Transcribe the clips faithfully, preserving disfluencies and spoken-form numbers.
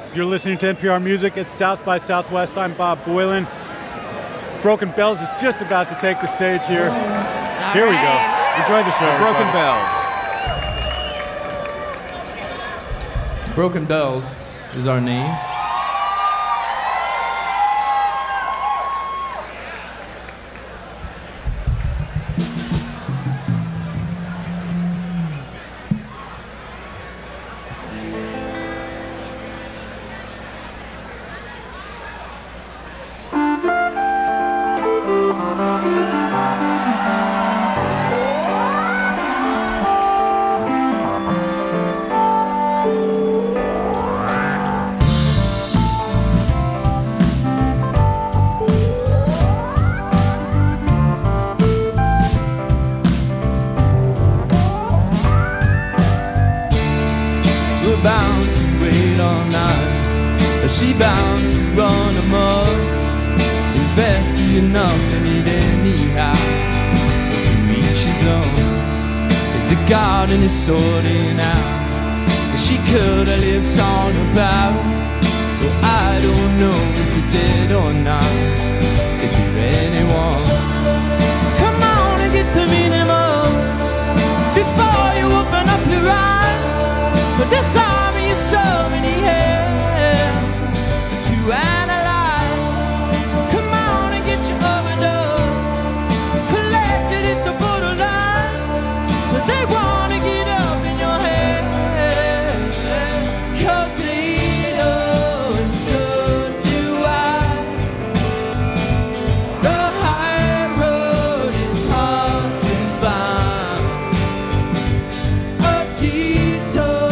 You're listening to N P R Music. It's South by Southwest. I'm Bob Boilen. Broken Bells is just about to take the stage here. All here right. we go. Enjoy the show. Broken everybody. Bells. Broken Bells is our name. Bound to wait all night. She bound to run amok, investing enough in it anyhow. To each his own. If the garden is sorting out, she could have lived song about. Well, I don't know if you're dead or not. If you're anyone, come on and get the minimum before you open up your eyes. But this army is so many hands to analyze. Come on and get your overdose collected at the borderline. But they want to get up in your head, 'cause they know, and so do I. The high road is hard to find. A detour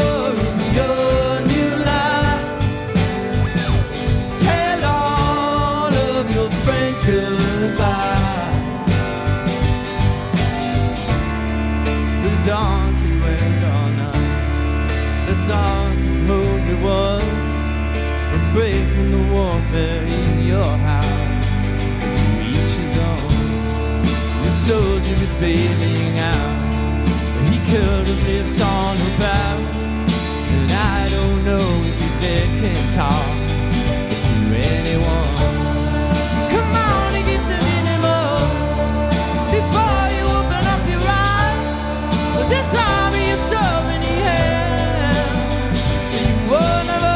breaking the warfare in your house. To each his own. The soldier is bailing out, but he curled his lips on her brow. And I don't know if your dead can talk, but to anyone, come on and get the minimum before you open up your eyes. But this army is so many hands, and you one of us.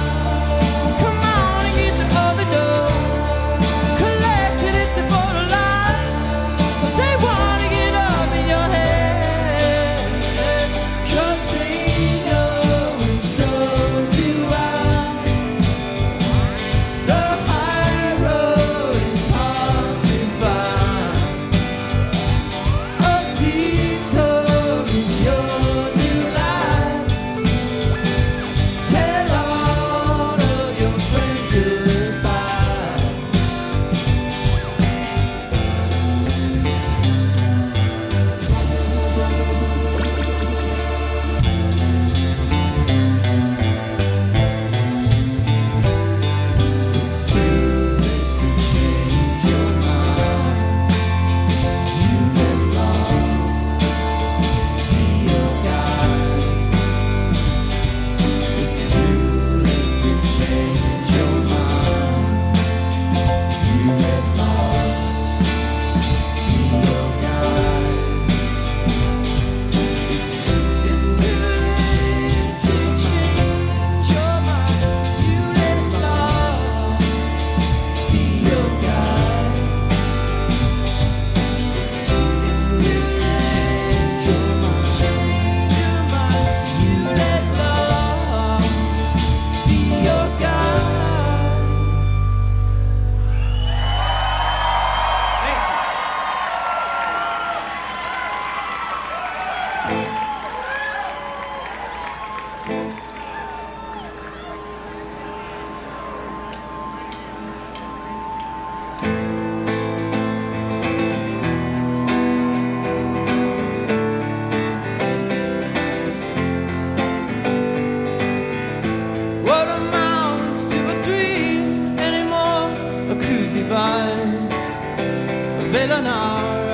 villain our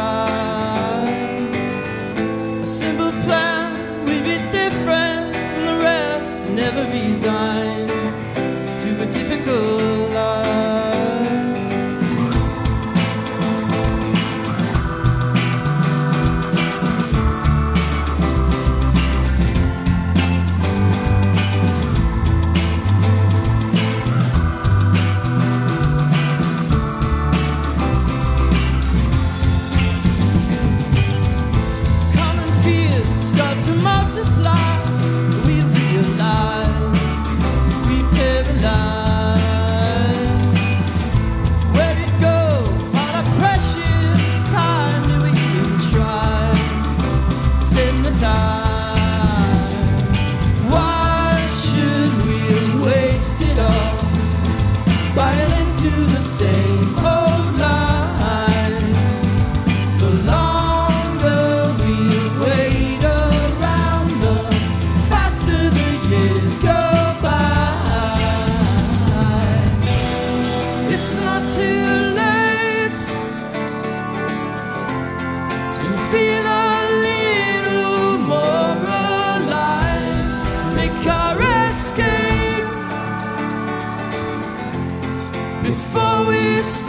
eyes. A simple plan, we'd be different from the rest and never resign.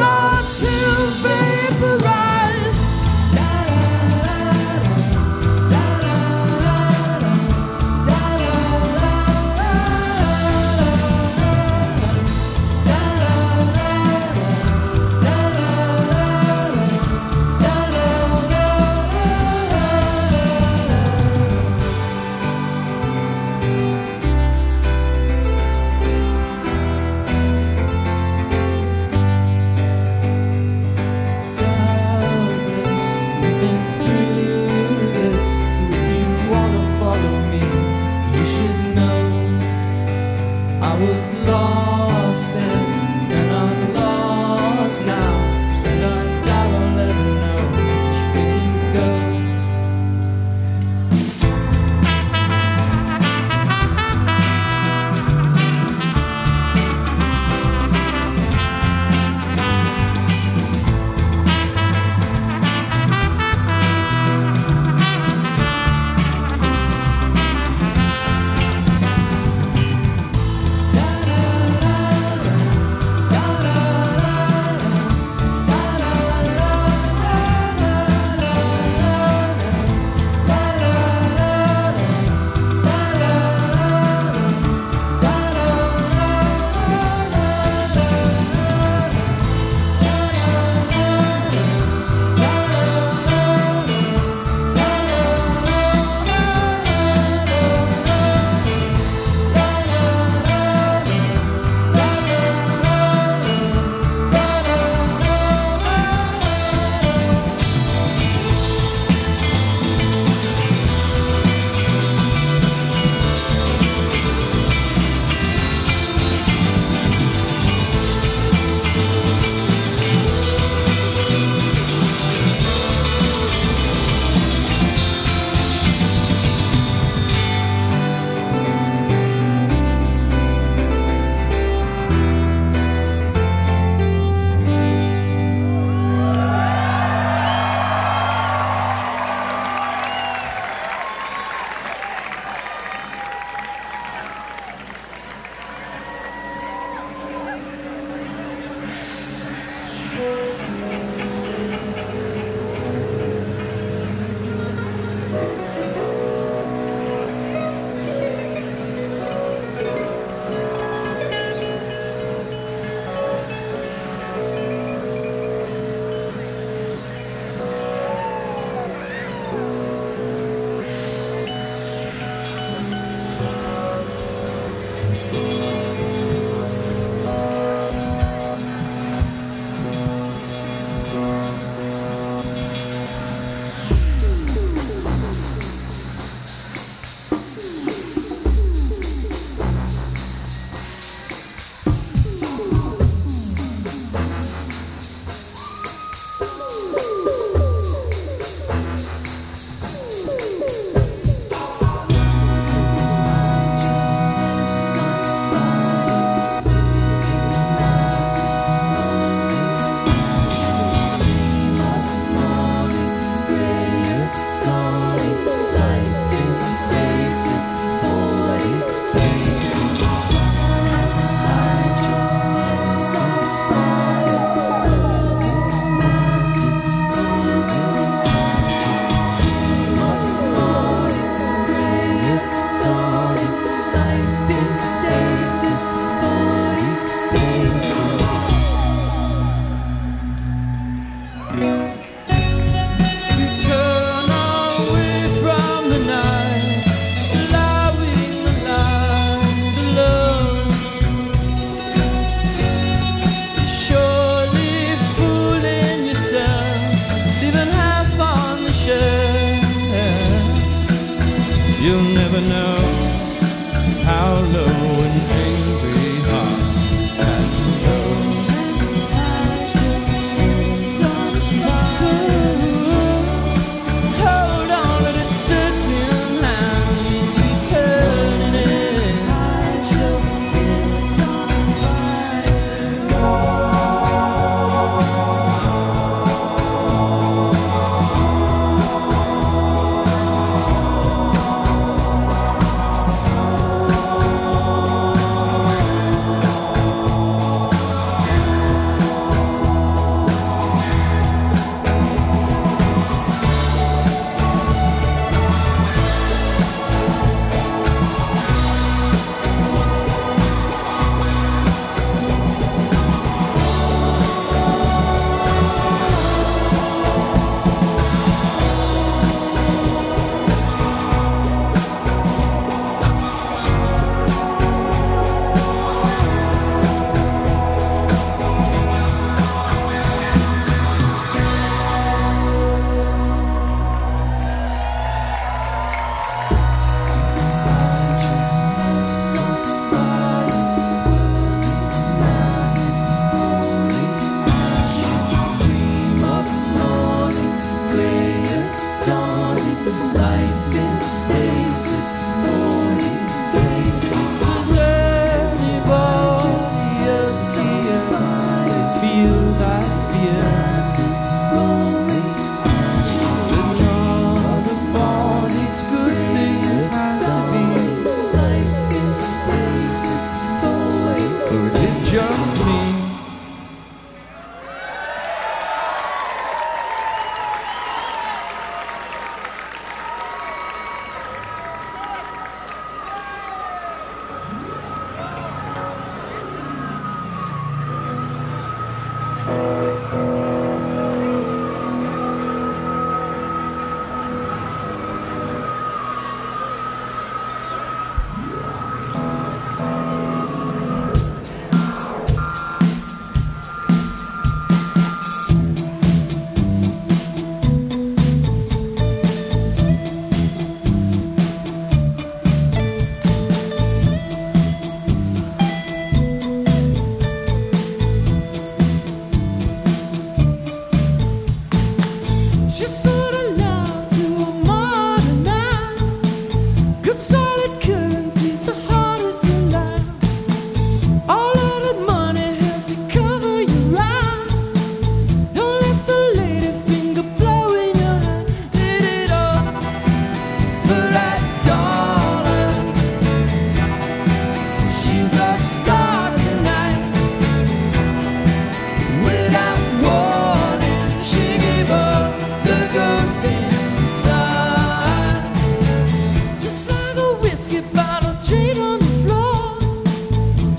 start to vaporize.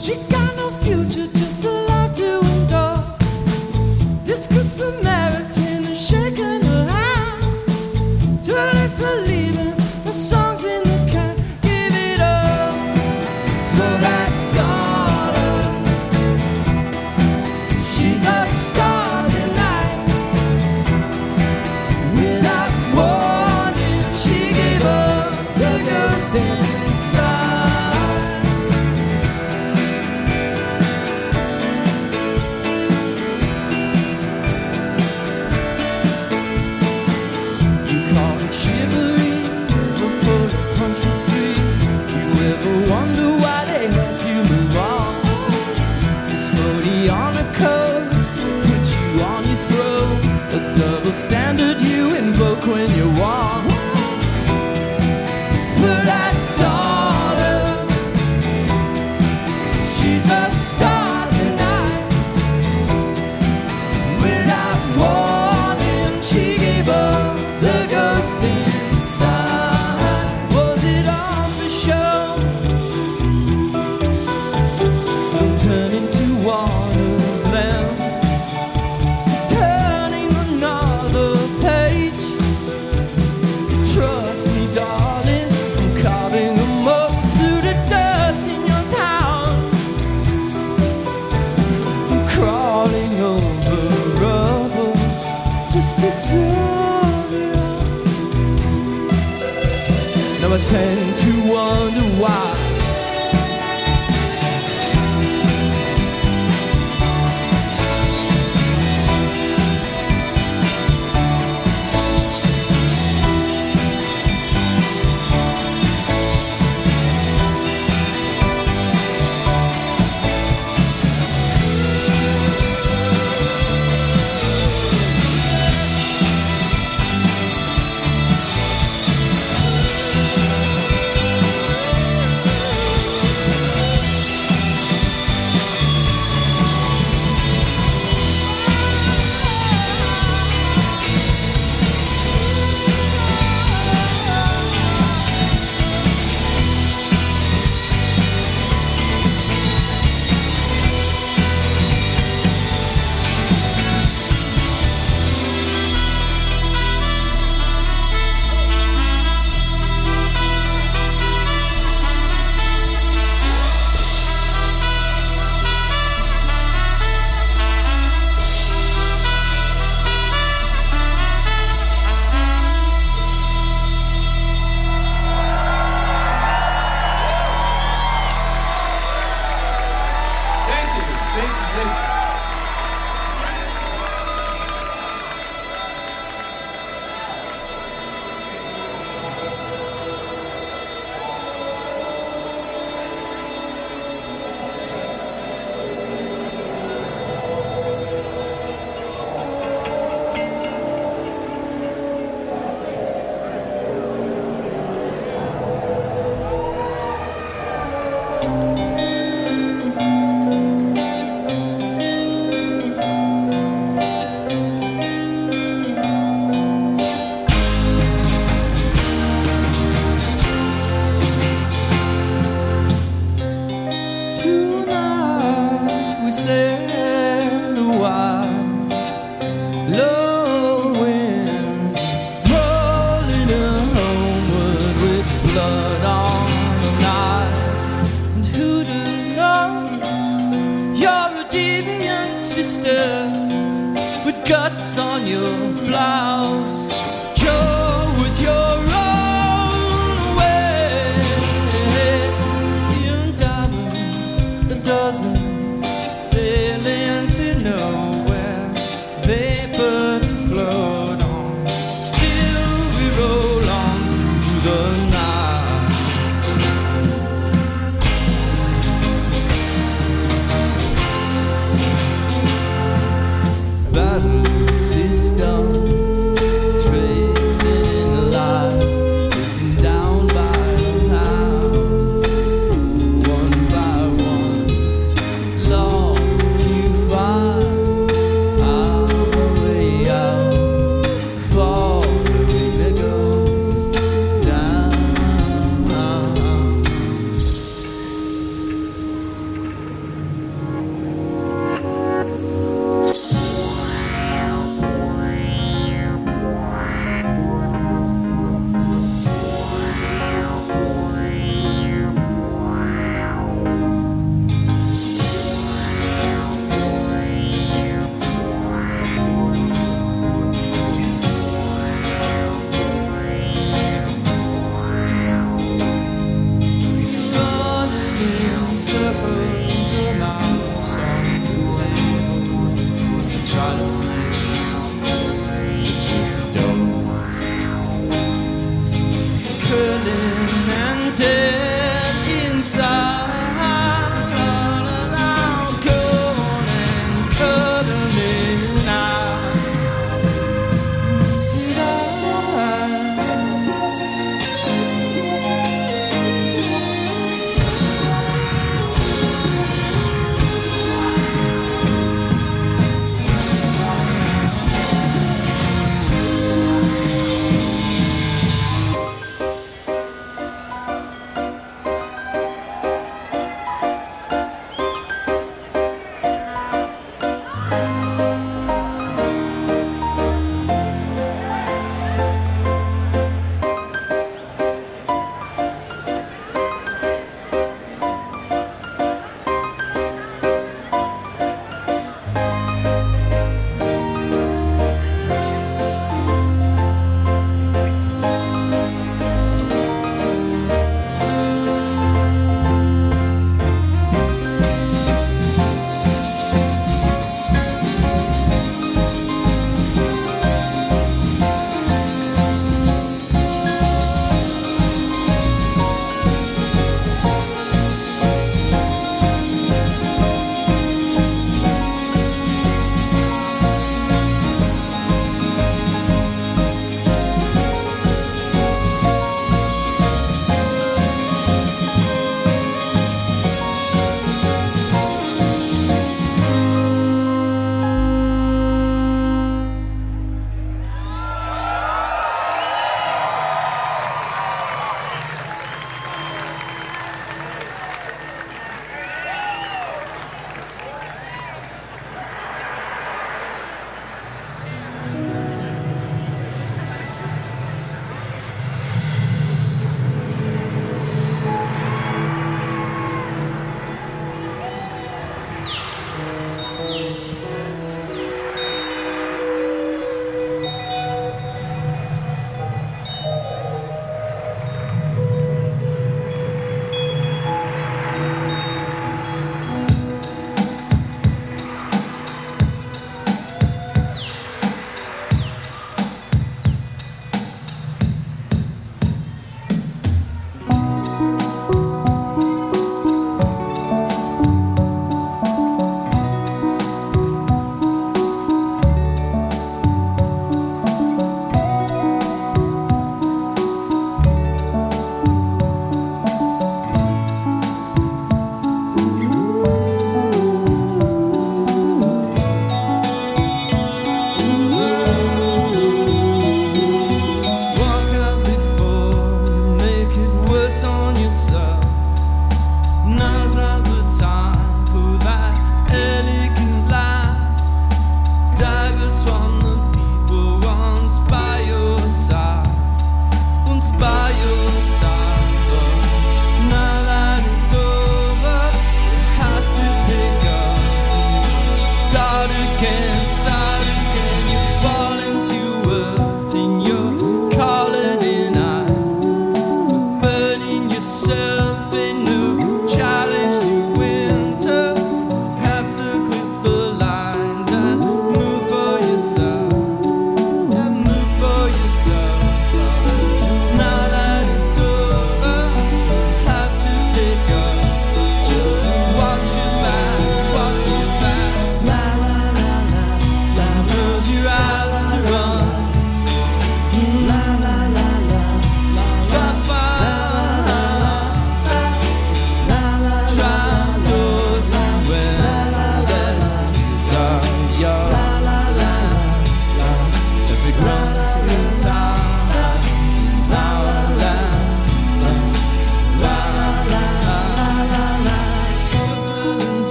She got no future, just a life to endure. This good Samaritan is shaking her hand. Too late to leave him, the song's in the can. Give it up for that daughter. She's a star tonight. Without warning, she gave up the ghost inside. You call it chivalry, before the punch for free. You ever wonder why they had to move on? This forty on a code put you on your throne. A double standard you invoke when you want. For that daughter, she's a star tonight. Without warning, she gave up the ghost inside. Was it all for show? Don't turn into one of them, turning another page. Trust me, darling, I'm carving them up through the dust in your town. I'm crawling over rubble just to serve you. Now I tend to wonder why. Tonight we sail a while, low wind rolling homeward with blood on the night. And who do know you're a deviant sister with guts on your blouse? Joe with your own way, in diamonds a dozen sailing to nowhere, vapor to float on. Still we roll on through the night. Battle systems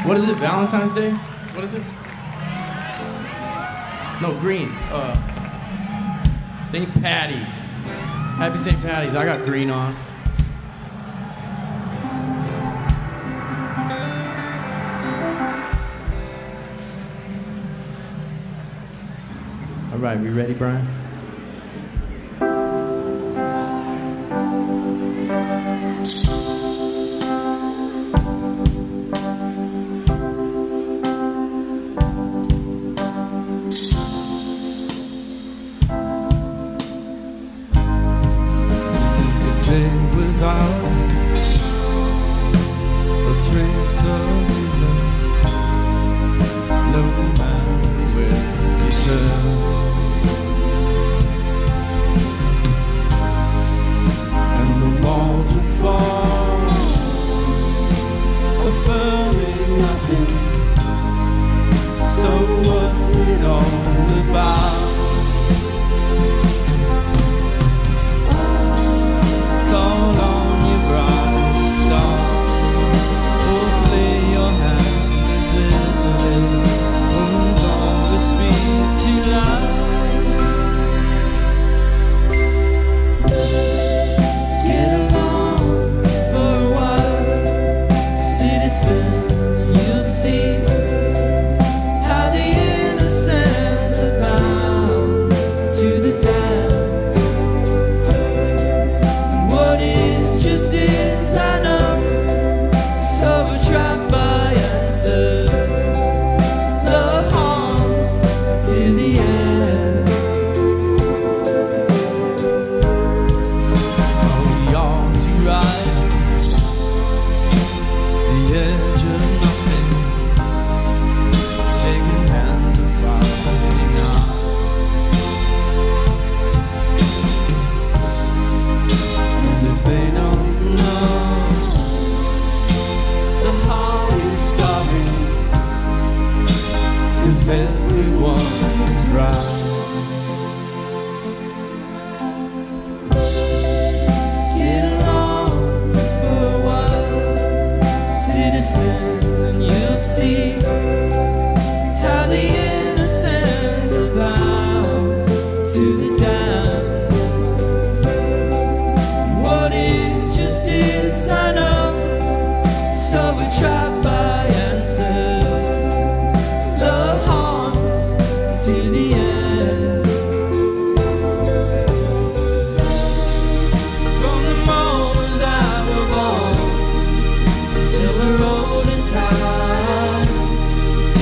What is it? Valentine's Day? What is it? No, green. Uh, Saint Patty's. Happy Saint Patty's. I got green on. All right, we ready, Brian? Without a trace of reason, no matter where you turn, and the walls will fall, affirming nothing. So what's it all about? Everyone's right. Get along for a while, citizen, and you'll see how the innocent are bound to the damned. What is just is, I know, so we try by answers. To the end. From the moment that we're born till we're old and tired,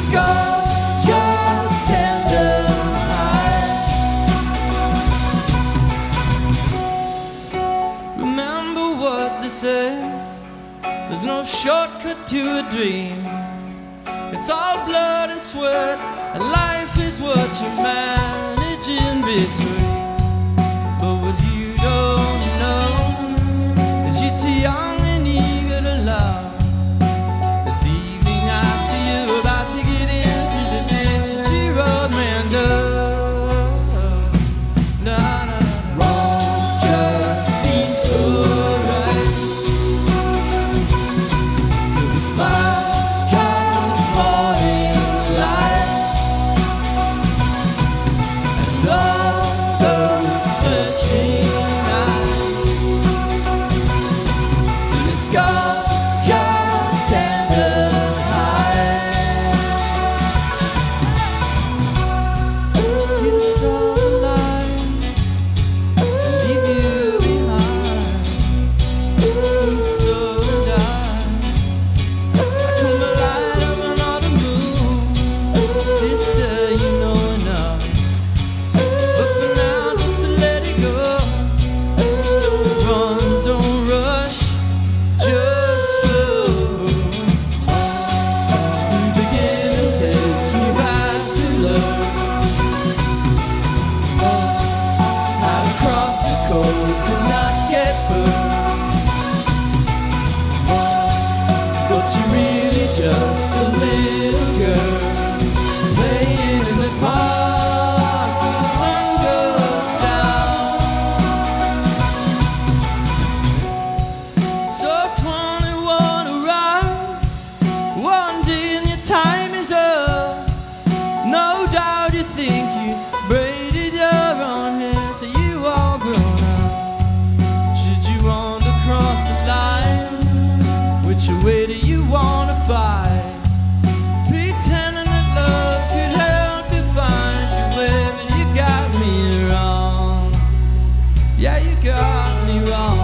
discard your tender heart. Remember what they say, there's no shortcut to a dream. It's all blood and sweat, and life is what you manage in between. But what you don't know is you're too young and eager to love. This evening I see you about to get into the ditch that you rode man up. No, no, won't just seem so right to the spark of morning light and all those searching eyes to discover your tender heart. See the stars align and leave you behind. So and I, I come alive on another moon. Sister, you know enough. But for now, just let it go. Don't run, don't rush, just flow. We begin and take you back to learn how to cross the codes and not get burned. But you're really just a little girl playing in the park till the sun goes down. So twenty-one arise, one day and your time is up. No doubt you think you braided your own hair, so you all grown up. Should you want to cross the line, which way do you want to fight? Pretending that love could help you find your way, but you got me wrong. Yeah, you got me wrong.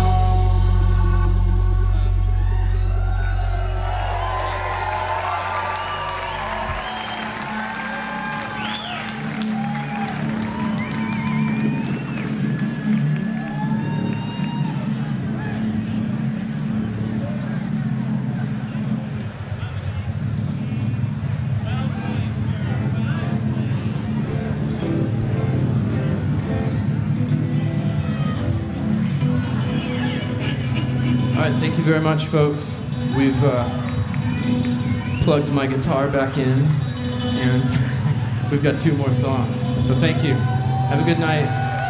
All right, thank you very much, folks. We've uh, plugged my guitar back in, and we've got two more songs. So thank you. Have a good night.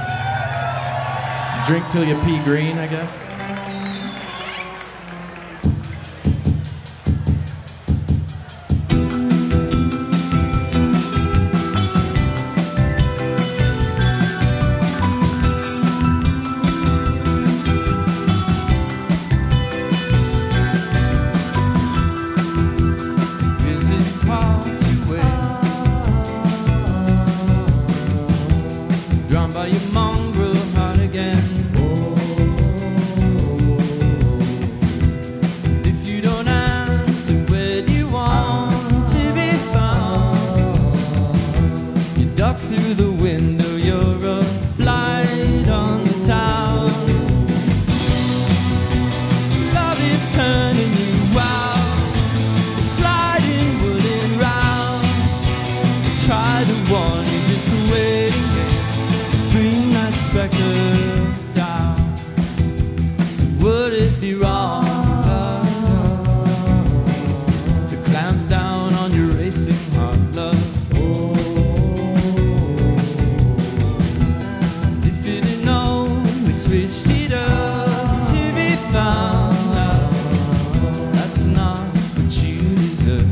Drink till you pee green, I guess. Is it hard to wait? Drawn by your mongrel heart again. If you don't answer, where do you want to be found? You duck through the window, you're a light on the town. Love is turning you wild, sliding wooden round. Try to warn you, just waiting to bring that specter down. Would it be wrong to clamp down on your racing heart, love? If you didn't know, we switched it up to be found out. That's not what you deserve.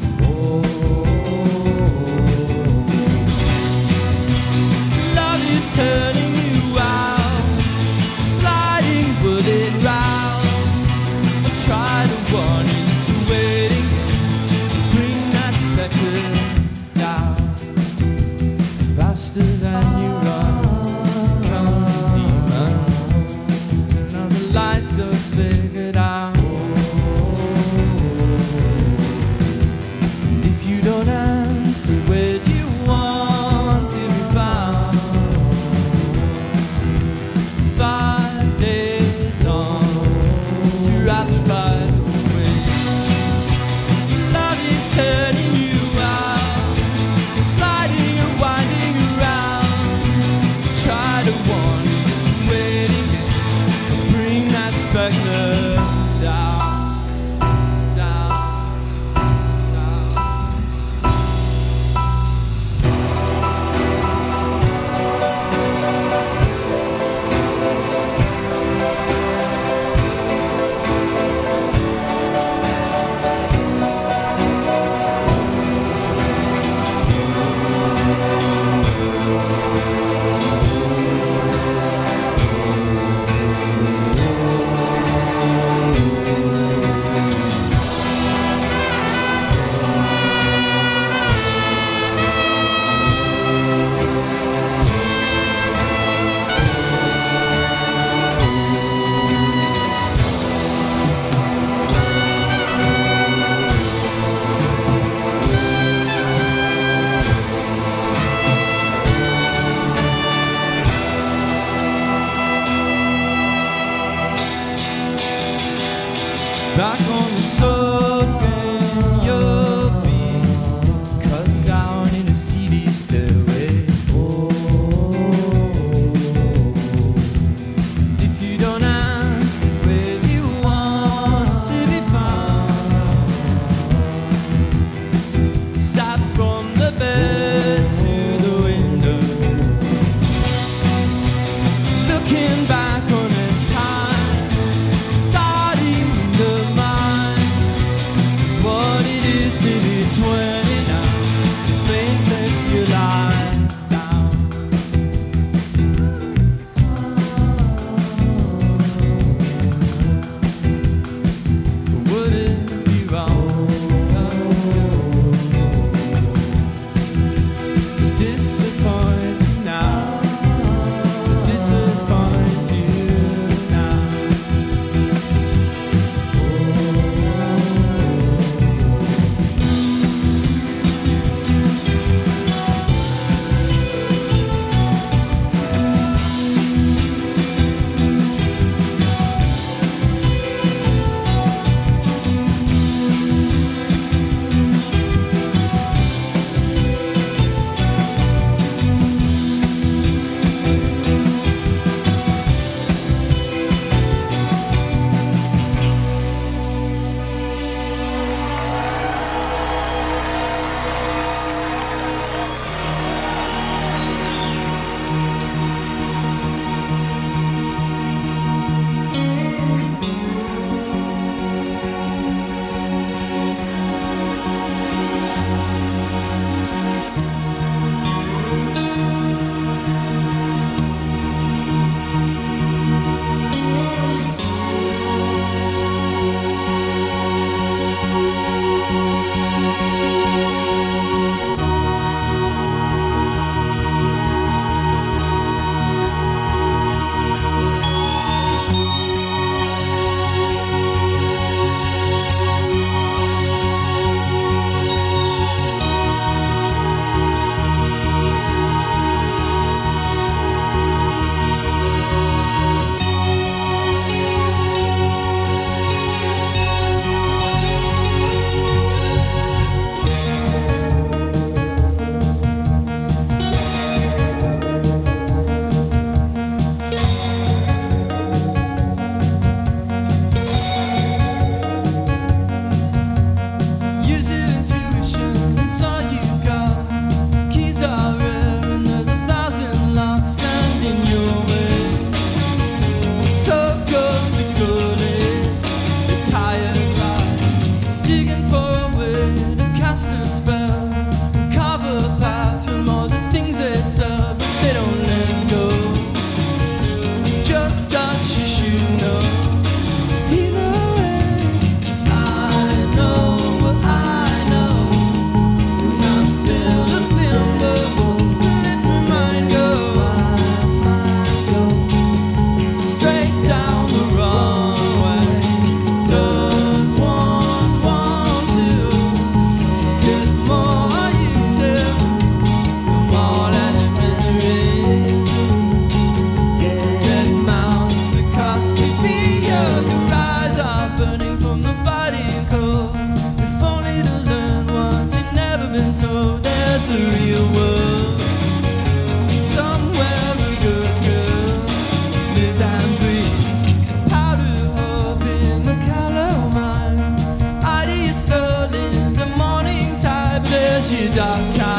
Love is turning you out, sliding wooded round. I try to warn you, just waiting to bring that specter down. Faster than you run, come the demons. Now the lights are figured out. the real world. Somewhere a good girl lives and breathes. Powder hub in the Calamine. Idea Sterling, the morning tide. There's your dark time.